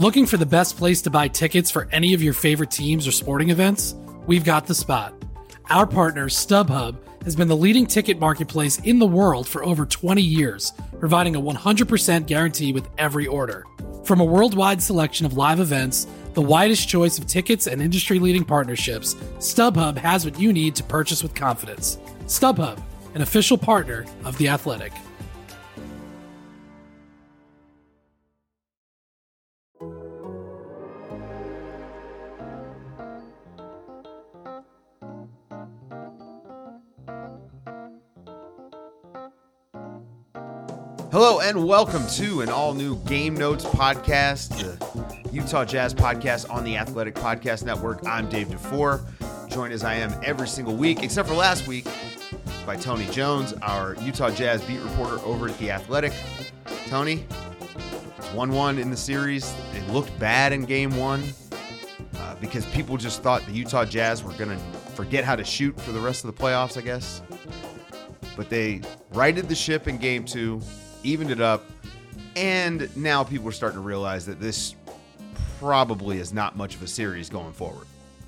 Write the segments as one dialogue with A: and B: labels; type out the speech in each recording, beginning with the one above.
A: Looking for the best place to buy tickets for any of your favorite teams or sporting events? We've got the spot. Our partner, StubHub, has been the leading ticket marketplace in the world for over 20 years, providing a 100% guarantee with every order. From a worldwide selection of live events, the widest choice of tickets and industry-leading partnerships, StubHub has what you need to purchase with confidence. StubHub, an official partner of The Athletic.
B: Hello and welcome to an all-new Game Notes podcast, the Utah Jazz podcast on the Athletic Podcast Network. I'm Dave DeFore, joined as I am every single week, except for last week, by Tony Jones, our Utah Jazz beat reporter over at the Athletic. Tony, it's 1-1 in the series. It looked bad in Game 1 because people just thought the Utah Jazz were going to forget how to shoot for the rest of the playoffs, I guess. But they righted the ship in Game 2. Evened it up, and now people are starting to realize that this probably is not much of a series going forward.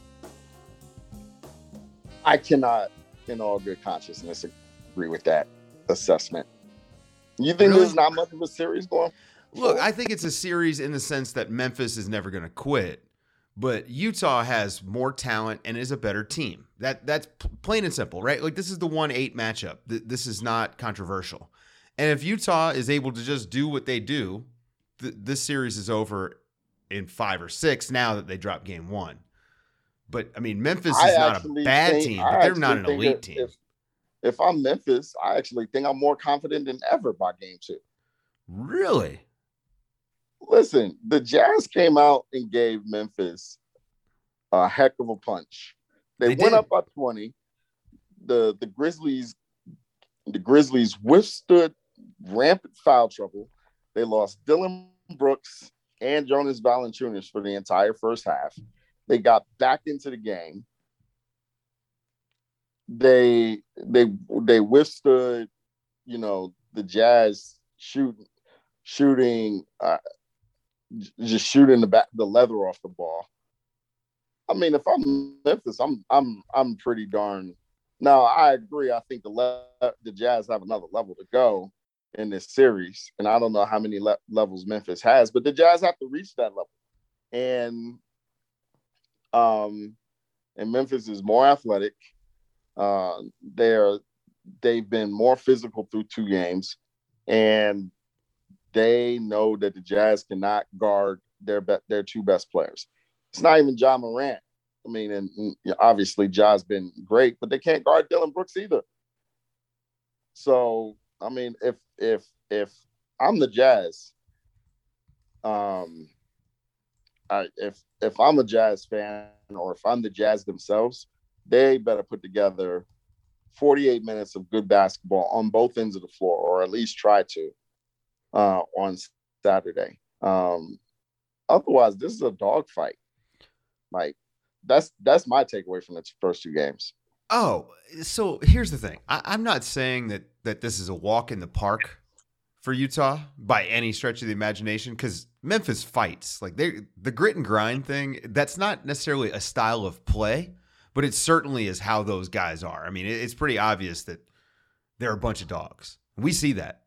C: I cannot, in all good consciousness, agree with that assessment. You think
B: Really?
C: there's not much of a series going forward?
B: Look, I think it's a series in the sense that Memphis is never going to quit, but Utah has more talent and is a better team. That's plain and simple, right? Like, this is the 1-8 matchup. This is not controversial. And if Utah is able to just do what they do, this series is over in 5 or 6 now that they drop Game 1. But, I mean, Memphis is not a bad team, but they're not an elite team.
C: If I'm Memphis, I actually think I'm more confident than ever by Game 2.
B: Really?
C: Listen, the Jazz came out and gave Memphis a heck of a punch. They went up by 20. The Grizzlies withstood rampant foul trouble. They lost Dylan Brooks and Jonas Valanciunas for the entire first half. They got back into the game. They withstood, the Jazz shooting, just shooting the leather off the ball. I mean, if I'm Memphis, I'm pretty darn. Now, I agree. I think the Jazz have another level to go in this series, and I don't know how many levels Memphis has, but the Jazz have to reach that level. And Memphis is more athletic. They've been more physical through 2 games, and they know that the Jazz cannot guard their 2 best players. It's not even Ja Morant. I mean, and obviously Ja's been great, but they can't guard Dylan Brooks either. So, I mean, if I'm the Jazz, if I'm a Jazz fan or if I'm the Jazz themselves, they better put together 48 minutes of good basketball on both ends of the floor, or at least try to on Saturday. Otherwise, this is a dogfight. Like, that's my takeaway from the first 2 games.
B: Oh, so here's the thing. I'm not saying that this is a walk in the park for Utah by any stretch of the imagination, because Memphis fights. Like, the grit and grind thing, that's not necessarily a style of play, but it certainly is how those guys are. I mean, it's pretty obvious that they're a bunch of dogs. We see that.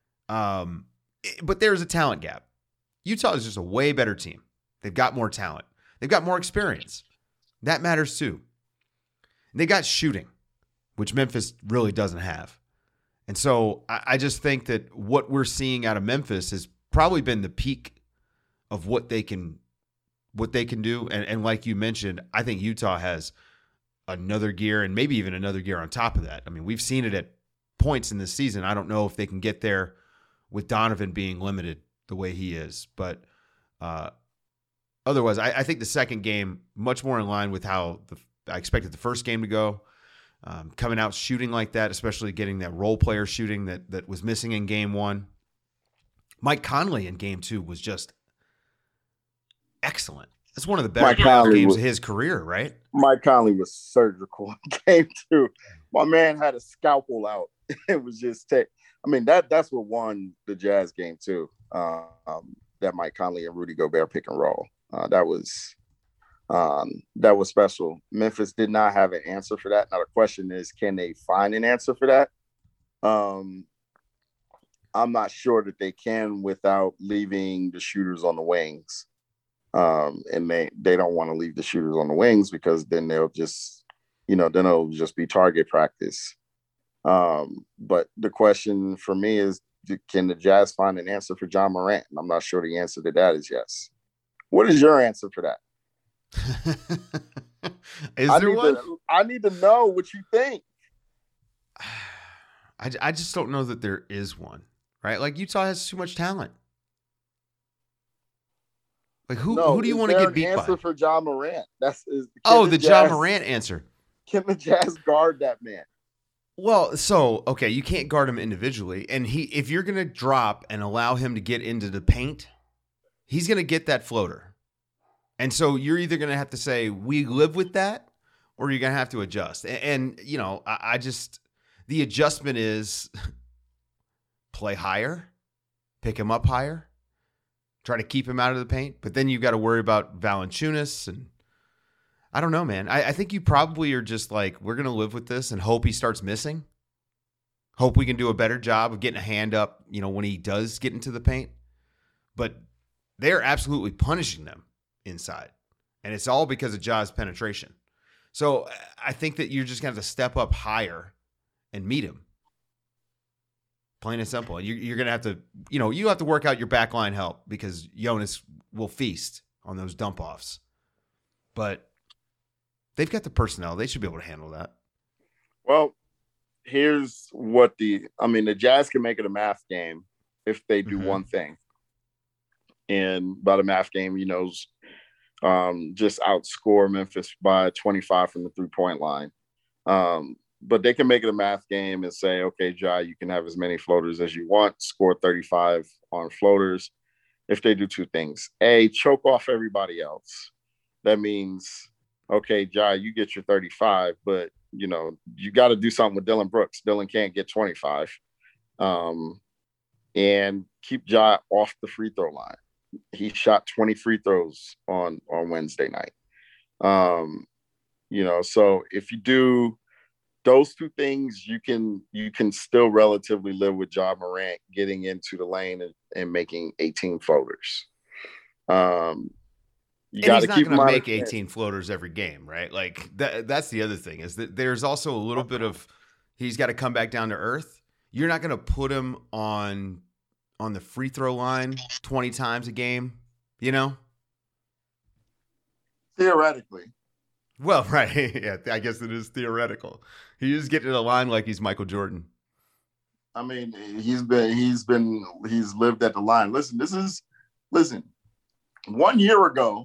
B: But there's a talent gap. Utah is just a way better team. They've got more talent. They've got more experience. That matters too. They got shooting, which Memphis really doesn't have. And so I just think that what we're seeing out of Memphis has probably been the peak of what they can do. And like you mentioned, I think Utah has another gear and maybe even another gear on top of that. I mean, we've seen it at points in this season. I don't know if they can get there with Donovan being limited the way he is. But otherwise, I think the second game, much more in line with how I expected the first game to go. Coming out shooting like that, especially getting that role player shooting that was missing in Game 1. Mike Conley in Game 2 was just excellent. That's one of the better games of his career, right?
C: Mike Conley was surgical in Game 2. My man had a scalpel out. It was just that's what won the Jazz game too. that Mike Conley and Rudy Gobert pick and roll. That was special. Memphis did not have an answer for that. Now the question is, can they find an answer for that? I'm not sure that they can without leaving the shooters on the wings. And they don't want to leave the shooters on the wings because then they'll just, then it'll just be target practice. But the question for me is, can the Jazz find an answer for Ja Morant? And I'm not sure the answer to that is yes. What is your answer for that?
B: There one?
C: I need to know what you think.
B: I just don't know that there is one, right? Like Utah has too much talent. Like who do you want to get beat by?
C: Answer for Ja Morant. The
B: Ja Morant answer.
C: Can the Jazz guard that man?
B: Well, so okay, you can't guard him individually, and if you're gonna drop and allow him to get into the paint, he's gonna get that floater, and so you're either gonna have to say we live with that, or you're gonna have to adjust. And I just the adjustment is play higher, pick him up higher, try to keep him out of the paint, but then you've got to worry about Valanciunas and. I don't know, man. I think you probably are just like, we're going to live with this and hope he starts missing. Hope we can do a better job of getting a hand up, when he does get into the paint. But they're absolutely punishing them inside. And it's all because of Ja's penetration. So I think that you're just going to have to step up higher and meet him. Plain and simple. You're going to have to, you have to work out your backline help because Jonas will feast on those dump offs. But they've got the personnel. They should be able to handle that.
C: Well, here's what the Jazz can make it a math game if they do one thing. And by the math game, just outscore Memphis by 25 from the 3-point line. But they can make it a math game and say, okay, Ja, you can have as many floaters as you want, score 35 on floaters. If they do two things, A, choke off everybody else. That means, okay, Ja, you get your 35, but, you got to do something with Dylan Brooks. Dylan can't get 25. And keep Ja off the free throw line. He shot 20 free throws on Wednesday night. So if you do those two things, you can still relatively live with Ja Morant getting into the lane and making 18 floaters.
B: He's not going to make 18 floaters every game, right? Like that's the other thing is that there's also a little bit of he's got to come back down to earth. You're not going to put him on the free throw line 20 times a game,
C: Theoretically.
B: Well, right. Yeah, I guess it is theoretical. He is getting to the line like he's Michael Jordan.
C: I mean, he's lived at the line. Listen, 1 year ago,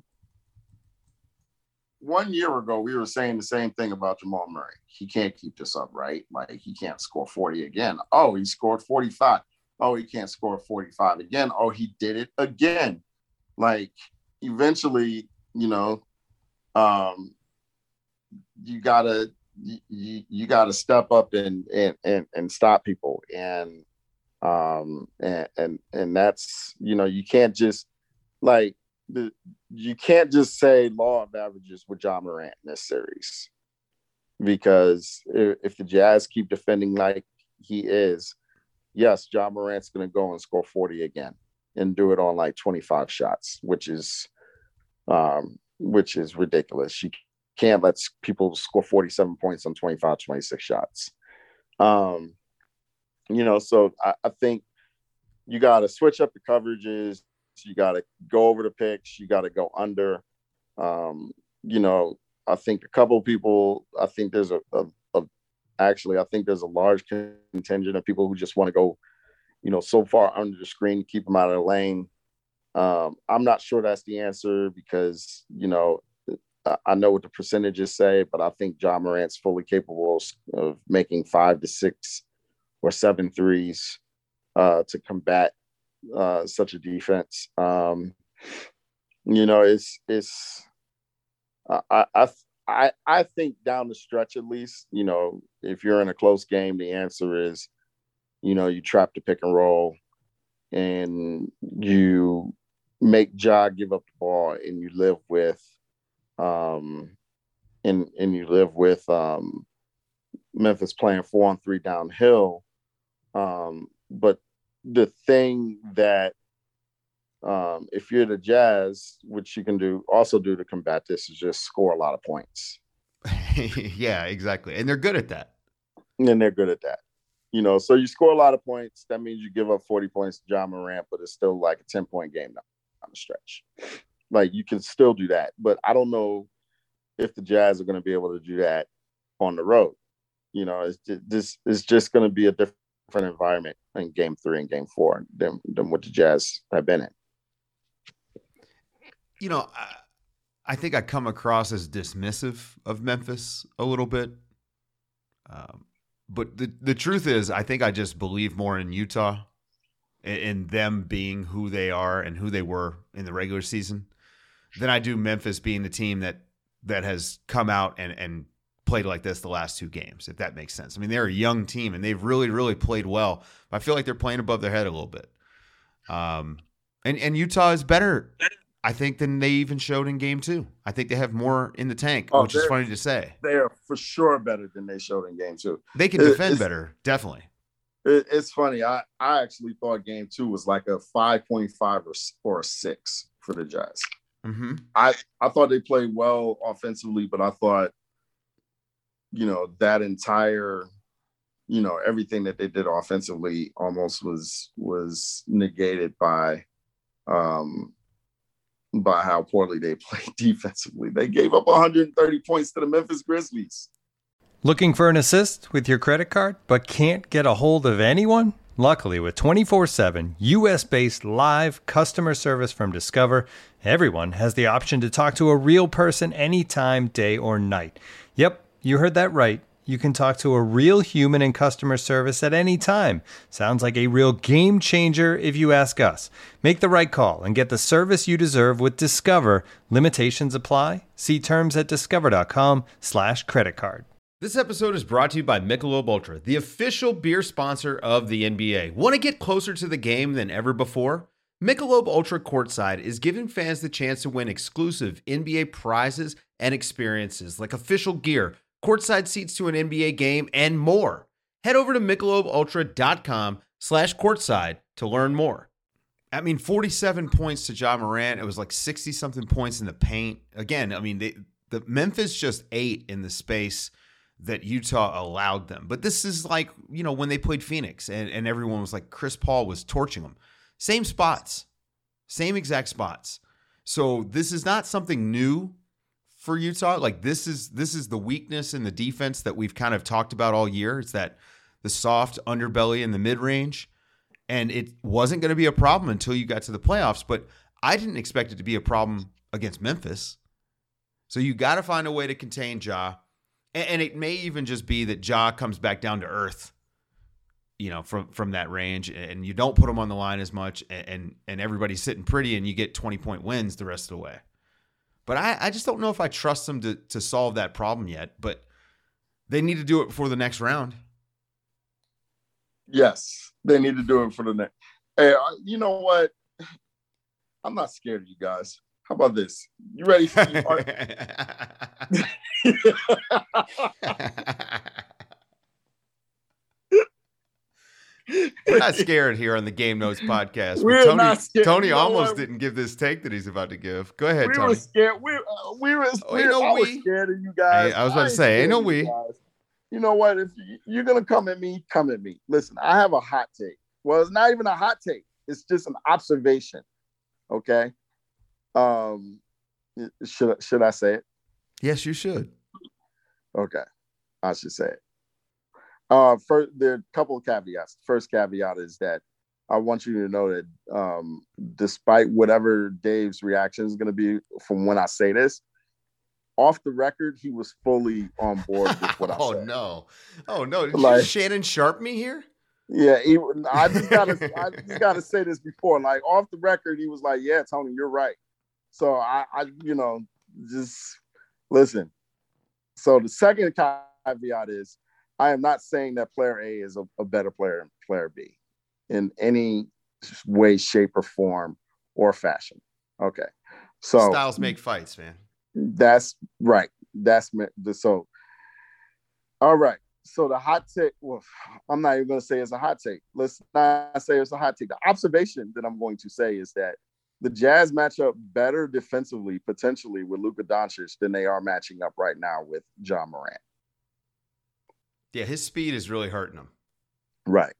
C: we were saying the same thing about Jamal Murray. He can't keep this up, right? Like, he can't score 40 again. Oh, he scored 45. Oh, he can't score 45 again. Oh, he did it again. Like, eventually, you gotta step up and stop people. And that's, you can't just you can't just say law of averages with Ja Morant in this series, because if the Jazz keep defending like he is, yes, Ja Morant's going to go and score 40 again and do it on like 25 shots, which is ridiculous. You can't let people score 47 points on 25, 26 shots. So I think you got to switch up the coverages. You got to go over the picks. You got to go under. I think a couple of people, I think there's I think there's a large contingent of people who just want to go, so far under the screen, keep them out of the lane. I'm not sure that's the answer because, I know what the percentages say, but I think Ja Morant's fully capable of making 5 to 6 or 7 threes to combat such a defense. I think down the stretch, at least, if you're in a close game, the answer is, you trap the pick and roll and you make Ja give up the ball, and you live with Memphis playing 4-on-3 downhill. But the thing that if you're the Jazz, which you can also do to combat this, is just score a lot of points.
B: Yeah, exactly. And they're good at that.
C: So you score a lot of points. That means you give up 40 points to Ja Morant, but it's still like a 10-point game down the stretch. Like, you can still do that. But I don't know if the Jazz are going to be able to do that on the road. It's just going to be a different environment in Game 3 and Game 4 than what the Jazz have been in.
B: I think I come across as dismissive of Memphis a little bit. But the truth is, I think I just believe more in Utah, in them being who they are and who they were in the regular season, than I do Memphis being the team that has come out and played like this the last 2 games, if that makes sense. I mean, they're a young team, and they've really, really played well. I feel like they're playing above their head a little bit. And Utah is better, I think, than they even showed in Game 2. I think they have more in the tank, which is funny to say.
C: They are for sure better than they showed in Game 2.
B: They can defend better, definitely.
C: It's funny. I actually thought Game 2 was like a 5.5 or a 6 for the Jazz.
B: Mm-hmm.
C: I thought they played well offensively, but I thought, that entire, everything that they did offensively almost was negated by how poorly they played defensively. They gave up 130 points to the Memphis Grizzlies.
D: Looking for an assist with your credit card, but can't get a hold of anyone? Luckily, with 24/7 U.S.-based live customer service from Discover, everyone has the option to talk to a real person anytime, day or night. Yep, you heard that right. You can talk to a real human in customer service at any time. Sounds like a real game changer if you ask us. Make the right call and get the service you deserve with Discover. Limitations apply. See terms at discover.com/creditcard.
B: This episode is brought to you by Michelob Ultra, the official beer sponsor of the NBA. Want to get closer to the game than ever before? Michelob Ultra Courtside is giving fans the chance to win exclusive NBA prizes and experiences like official gear, courtside seats to an NBA game, and more. Head over to MichelobUltra.com/courtside to learn more. 47 points to Ja Morant. It was like 60-something points in the paint. Again, the Memphis just ate in the space that Utah allowed them. But this is like, when they played Phoenix and everyone was like, Chris Paul was torching them. Same spots. Same exact spots. So this is not something new for Utah. Like, this is the weakness in the defense that we've kind of talked about all year. It's that the soft underbelly in the mid-range. And it wasn't going to be a problem until you got to the playoffs. But I didn't expect it to be a problem against Memphis. So you got to find a way to contain Ja. And it may even just be that Ja comes back down to earth, from that range, and you don't put him on the line as much, and everybody's sitting pretty, and you get 20-point wins the rest of the way. But I just don't know if I trust them to solve that problem yet. But they need to do it before the next round.
C: Yes, they need to do it for the next. Hey, you know what? I'm not scared of you guys. How about this? You ready for you?
B: We're not scared here on the Game Notes podcast.
C: We're not scared.
B: Tony almost didn't give this take that he's about to give. Go ahead, Tony.
C: Were scared. I was scared of you guys.
B: Hey, I was about to say, ain't no we.
C: You know what? If you're going to come at me, come at me. Listen, I have a hot take. Well, it's not even a hot take. It's just an observation. Okay? Should I say it?
B: Yes, you should.
C: Okay. I should say it. First, there are a couple of caveats. First caveat is that I want you to know that despite whatever Dave's reaction is going to be from when I say this, off the record, he was fully on board with what I said.
B: Oh no! Did you Shannon Sharp me here?
C: Yeah, I just gotta say this before. Like, off the record, he was like, "Yeah, Tony, you're right." So I just listen. So the second caveat is, I am not saying that player A is a better player than player B in any way, shape, or form or fashion. Okay. So
B: styles make fights, man.
C: That's right. So. All right. So the hot take, well, I'm not even going to say it's a hot take. Let's not say it's a hot take. The observation that I'm going to say is that the Jazz match up better defensively, potentially, with Luka Doncic than they are matching up right now with Ja Morant.
B: Yeah, his speed is really hurting him.
C: Right.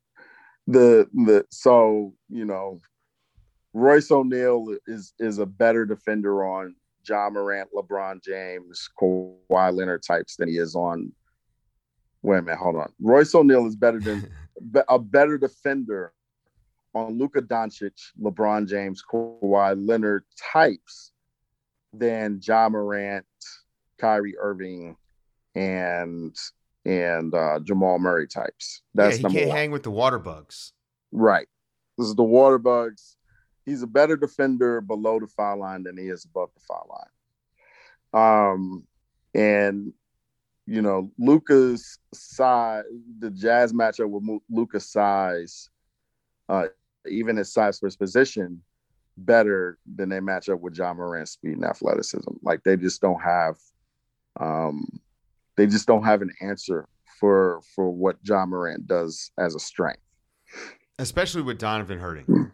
C: So, Royce O'Neal is a better defender on Ja Morant, LeBron James, Kawhi Leonard types than he is on. Wait a minute, hold on. Royce O'Neal is a better defender on Luka Doncic, LeBron James, Kawhi Leonard types than Ja Morant, Kyrie Irving, and Jamal Murray types. That's
B: he can't
C: one.
B: hang with the water bugs.
C: Right. This is the water bugs. He's a better defender below the foul line than he is above the foul line. And Luka's size, the Jazz matchup with Luka's size, even his size for his position, better than they match up with Ja Morant's speed and athleticism. Like they just don't have an answer for what Ja Morant does as a strength.
B: Especially with Donovan hurting.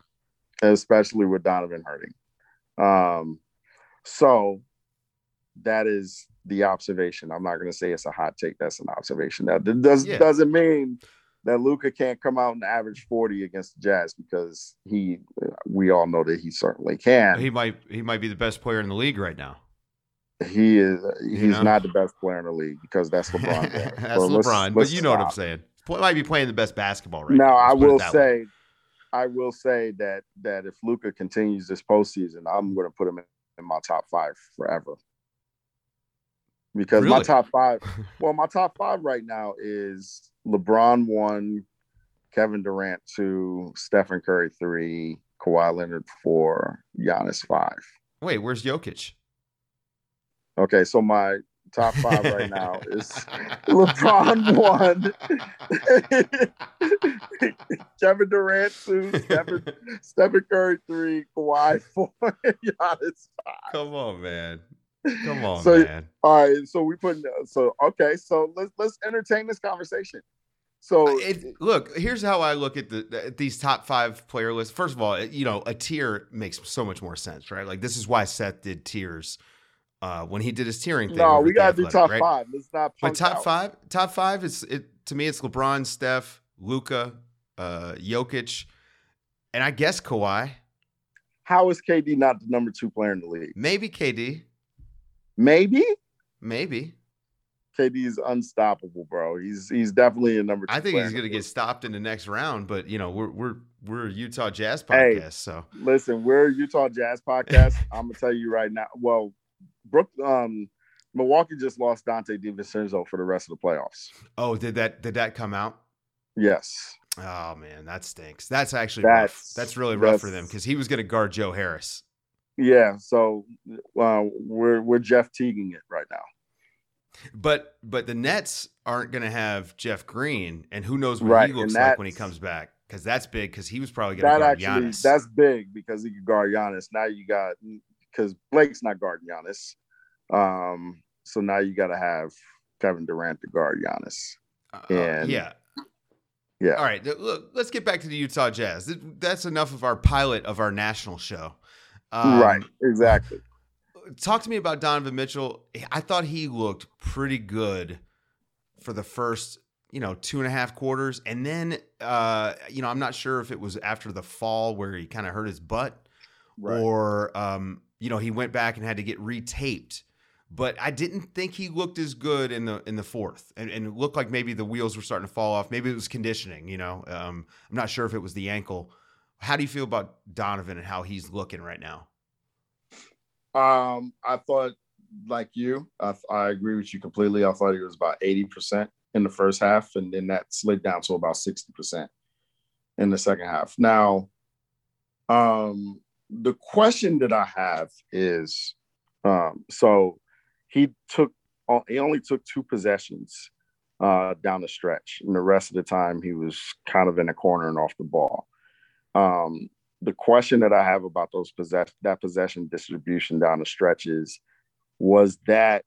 C: So that is the observation. I'm not going to say it's a hot take. That's an observation. That doesn't mean that Luka can't come out and average 40 against the Jazz, because we all know that he certainly can.
B: He might be the best player in the league right now.
C: He's not the best player in the league, because that's LeBron.
B: That's LeBron, but you know what I'm saying. He might be playing the best basketball right now.
C: Now, I will say that if Luka continues this postseason, I'm going to put him in my top 5 forever. Because my top 5 right now is LeBron 1, Kevin Durant 2, Stephen Curry 3, Kawhi Leonard 4, Giannis 5.
B: Wait, where's Jokic?
C: Okay, so my top 5 right now is LeBron 1, Kevin Durant 2, Stephen Curry 3, Kawhi 4, Giannis 5.
B: Come on, man. Man.
C: All right, so so let's entertain this conversation. So
B: look, here's how I look at these top 5 player lists. First of all, a tier makes so much more sense, right? Like this is why Seth did tiers when he did his tiering thing.
C: No, we gotta do top 5. Let's not.
B: But top five is to me. It's LeBron, Steph, Luka, Jokic, and I guess Kawhi.
C: How is KD not the number 2 player in the league?
B: Maybe KD.
C: Maybe. KD is unstoppable, bro. He's definitely a number 2.
B: I think he's going to get stopped in the next round, but we're a Utah Jazz podcast, so
C: listen, we're a Utah Jazz podcast. I'm gonna tell you right now. Well, Milwaukee just lost Dante DiVincenzo for the rest of the playoffs.
B: Oh, did that come out?
C: Yes.
B: Oh man, that stinks. That's actually rough. That's really rough for them, because he was going to guard Joe Harris.
C: Yeah, so we're Jeff Teaguing it right now.
B: But the Nets aren't going to have Jeff Green, and who knows what he looks like when he comes back, because that's big, because he was probably going to guard Giannis.
C: That's big, because he could guard Giannis. Now you got, because Blake's not guarding Giannis. So now you got to have Kevin Durant to guard Giannis.
B: Yeah. All right, look, let's get back to the Utah Jazz. That's enough of our pilot of our national show.
C: Right, exactly.
B: Talk to me about Donovan Mitchell. I thought he looked pretty good for the first, 2.5 quarters. And then, I'm not sure if it was after the fall where he kind of hurt his butt,
C: right,
B: or, he went back and had to get retaped. But I didn't think he looked as good in the fourth, and it looked like maybe the wheels were starting to fall off. Maybe it was conditioning, I'm not sure if it was the ankle. How do you feel about Donovan and how he's looking right now?
C: I thought, like you, I agree with you completely. I thought he was about 80% in the first half, and then that slid down to about 60% in the second half. Now, the question that I have is, so he only took 2 possessions down the stretch, and the rest of the time he was kind of in the corner and off the ball. the question that I have about that possession distribution down the stretches was that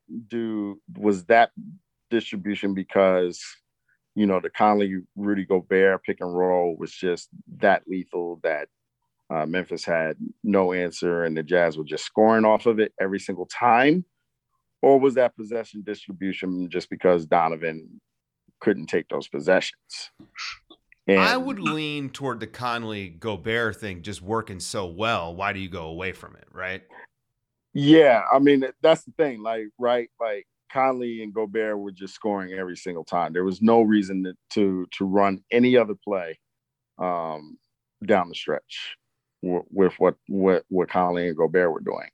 C: distribution because the Conley Rudy Gobert pick and roll was just that lethal that Memphis had no answer and the Jazz were just scoring off of it every single time? Or was that possession distribution just because Donovan couldn't take those possessions?
B: And I would lean toward the Conley Gobert thing just working so well. Why do you go away from it, right?
C: Yeah, I mean, that's the thing. Like Conley and Gobert were just scoring every single time. There was no reason to run any other play down the stretch with what Conley and Gobert were doing.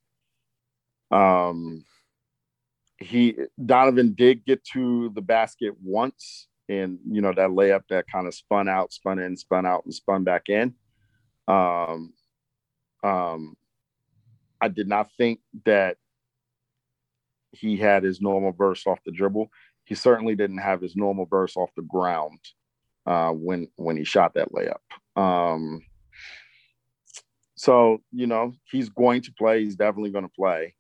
C: Donovan did get to the basket once. And, that layup that kind of spun out, spun in, spun out, and spun back in. I did not think that he had his normal burst off the dribble. He certainly didn't have his normal burst off the ground when he shot that layup. So, he's going to play. He's definitely going to play.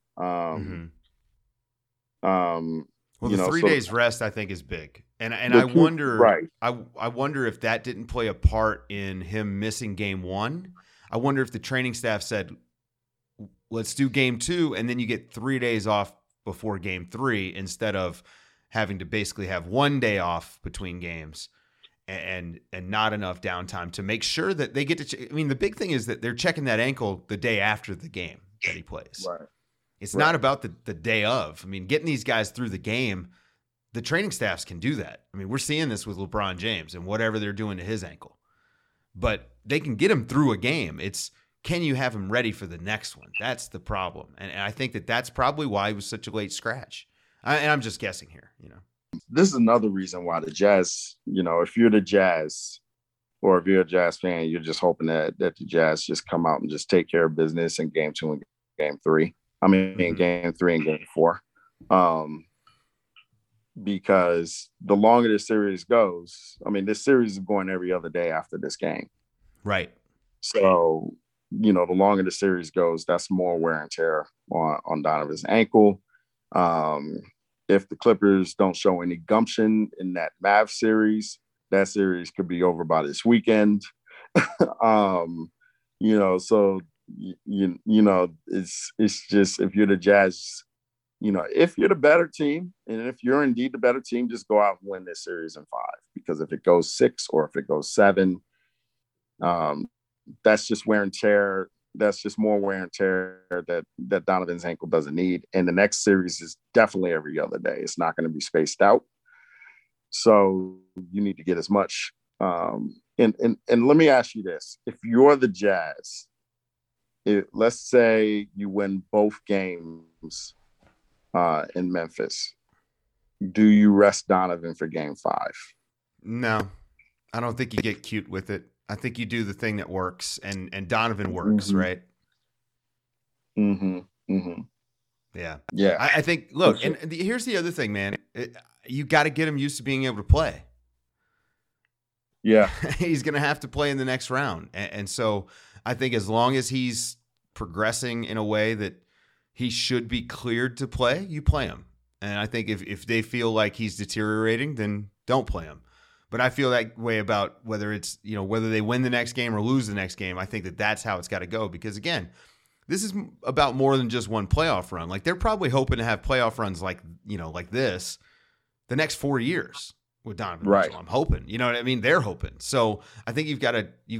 B: Well, the 3 days rest, I think, is big. And I wonder,
C: right.
B: I wonder if that didn't play a part in him missing game one. I wonder if the training staff said, let's do game two, and then you get 3 days off before game three instead of having to basically have 1 day off between games and not enough downtime to make sure that they get to – I mean, the big thing is that they're checking that ankle the day after the game that he plays.
C: Right.
B: It's not about the day of. I mean, getting these guys through the game – the training staffs can do that. I mean, we're seeing this with LeBron James and whatever they're doing to his ankle. But they can get him through a game. It's, can you have him ready for the next one? That's the problem. And I think that's probably why he was such a late scratch. And I'm just guessing here,
C: This is another reason why the Jazz, if you're the Jazz or if you're a Jazz fan, you're just hoping that the Jazz just come out and just take care of business in game two and game three. I mean, in game three and game four. Because the longer this series goes, I mean, this series is going every other day after this game.
B: Right.
C: So, the longer the series goes, that's more wear and tear on Donovan's ankle. If the Clippers don't show any gumption in that Mavs series, that series could be over by this weekend. So, it's just, if you're the Jazz, if you're the better team, and if you're indeed the better team, just go out and win this series in 5. Because if it goes 6 or if it goes 7, that's just wear and tear. That's just more wear and tear that Donovan's ankle doesn't need. And the next series is definitely every other day. It's not going to be spaced out. So you need to get as much. And let me ask you this: if you're the Jazz, let's say you win both games in Memphis, do you rest Donovan for game 5?
B: No, I don't think you get cute with it. I think you do the thing that works, and Donovan works, right?
C: Mm-hmm. Mm-hmm.
B: Yeah.
C: Yeah.
B: I think, look, and here's the other thing, man. You got to get him used to being able to play.
C: Yeah.
B: He's going to have to play in the next round. And so I think as long as he's progressing in a way that he should be cleared to play, you play him. And I think if they feel like he's deteriorating, then don't play him. But I feel that way about whether it's, whether they win the next game or lose the next game. I think that's how it's got to go. Because, again, this is about more than just one playoff run. Like, they're probably hoping to have playoff runs like this the next 4 years with Donovan Mitchell. I'm hoping. You know what I mean? They're hoping. So I think you've got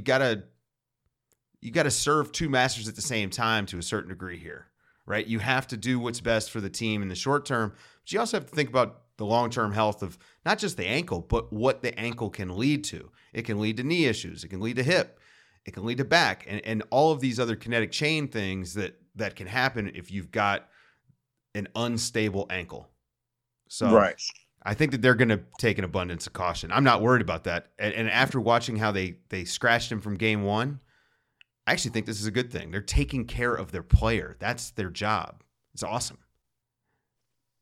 B: to serve two masters at the same time to a certain degree here, right? You have to do what's best for the team in the short term, but you also have to think about the long-term health of not just the ankle, but what the ankle can lead to. It can lead to knee issues. It can lead to hip. It can lead to back and all of these other kinetic chain things that can happen if you've got an unstable ankle. So I think that they're going to take an abundance of caution. I'm not worried about that. And after watching how they scratched him from game 1, I actually think this is a good thing. They're taking care of their player. That's their job. It's awesome.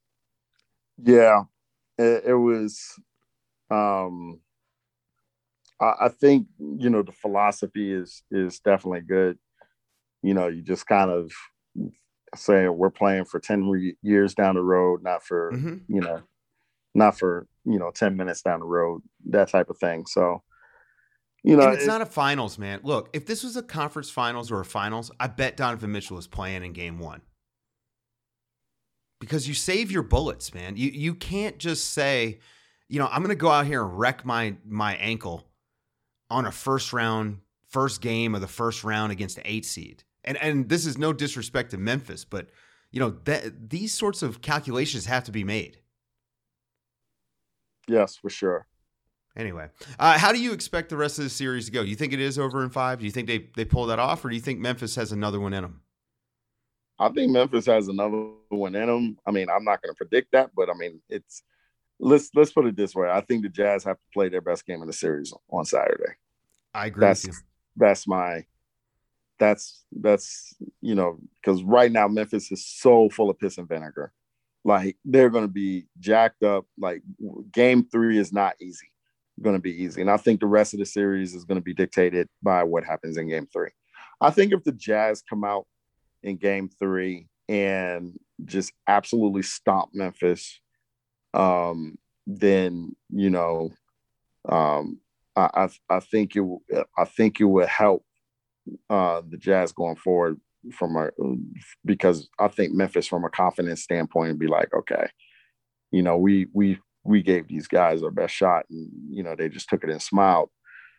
C: Yeah, it was. I think, the philosophy is definitely good. You just kind of say we're playing for 10 years down the road, not for, not for, 10 minutes down the road, that type of thing. So,
B: and it's not a finals, man. Look, if this was a conference finals or a finals, I bet Donovan Mitchell was playing in game 1. Because you save your bullets, man. You can't just say, I'm going to go out here and wreck my ankle on a first game of the first round against the 8 seed. And this is no disrespect to Memphis, but these sorts of calculations have to be made.
C: Yes, for sure.
B: Anyway, how do you expect the rest of the series to go? Do you think it is over in 5? Do you think they pull that off, or do you think Memphis has another one in them?
C: I think Memphis has another one in them. I mean, I'm not going to predict that, but I mean, let's put it this way. I think the Jazz have to play their best game in the series on Saturday.
B: I agree with you.
C: That's because right now Memphis is so full of piss and vinegar. Like, they're going to be jacked up. Like, game 3 is not going to be easy. And I think the rest of the series is going to be dictated by what happens in game 3. I think if the Jazz come out in game 3 and just absolutely stomp Memphis, then, I think it would help the Jazz going forward because I think Memphis, from a confidence standpoint, would be like, okay, we gave these guys our best shot, and they just took it and smiled.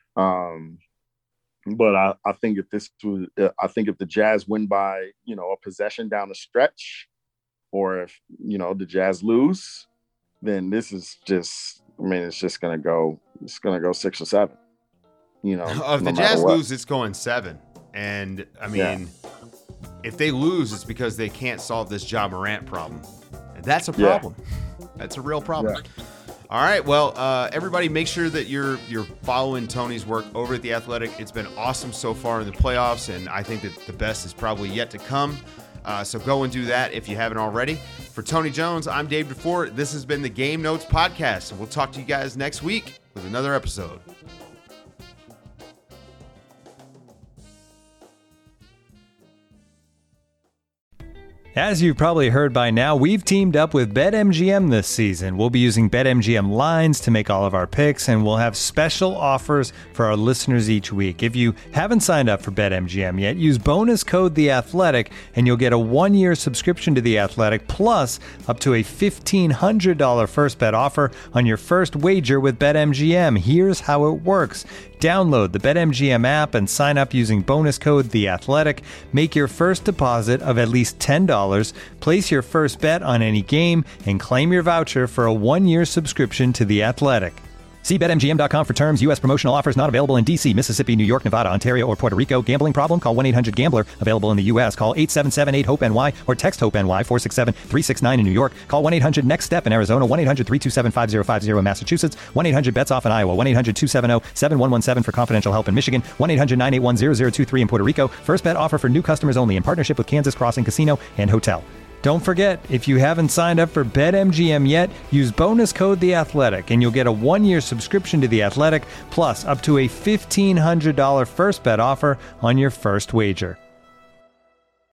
C: But I think if the Jazz win by a possession down the stretch, or if the Jazz lose, then this is just, it's just gonna go 6 or 7.
B: If the Jazz lose, it's going 7. And I mean, if they lose, it's because they can't solve this Ja Morant problem. And that's a problem. Yeah. That's a real problem. Yeah. All right. Well, everybody, make sure that you're following Tony's work over at The Athletic. It's been awesome so far in the playoffs, and I think that the best is probably yet to come. So go and do that if you haven't already. For Tony Jones, I'm Dave DeFore. This has been the Game Notes Podcast, and we'll talk to you guys next week with another episode.
D: As you've probably heard by now, we've teamed up with BetMGM this season. We'll be using BetMGM lines to make all of our picks, and we'll have special offers for our listeners each week. If you haven't signed up for BetMGM yet, use bonus code The Athletic, and you'll get a 1-year subscription to The Athletic, plus up to a $1,500 first bet offer on your first wager with BetMGM. Here's how it works. Download the BetMGM app and sign up using bonus code The Athletic. Make your first deposit of at least $10. Place your first bet on any game and claim your voucher for a 1-year subscription to The Athletic. See BetMGM.com for terms. U.S. promotional offers not available in D.C., Mississippi, New York, Nevada, Ontario, or Puerto Rico. Gambling problem? Call 1-800-GAMBLER. Available in the U.S. Call 877-8-HOPE-NY or text HOPE-NY 467-369 in New York. Call 1-800-NEXT-STEP in Arizona. 1-800-327-5050 in Massachusetts. 1-800-BETS-OFF in Iowa. 1-800-270-7117 for confidential help in Michigan. 1-800-981-0023 in Puerto Rico. First bet offer for new customers only in partnership with Kansas Crossing Casino and Hotel. Don't forget, if you haven't signed up for BetMGM yet, use bonus code The Athletic, and you'll get a 1-year subscription to The Athletic, plus up to a $1,500 first bet offer on your first wager.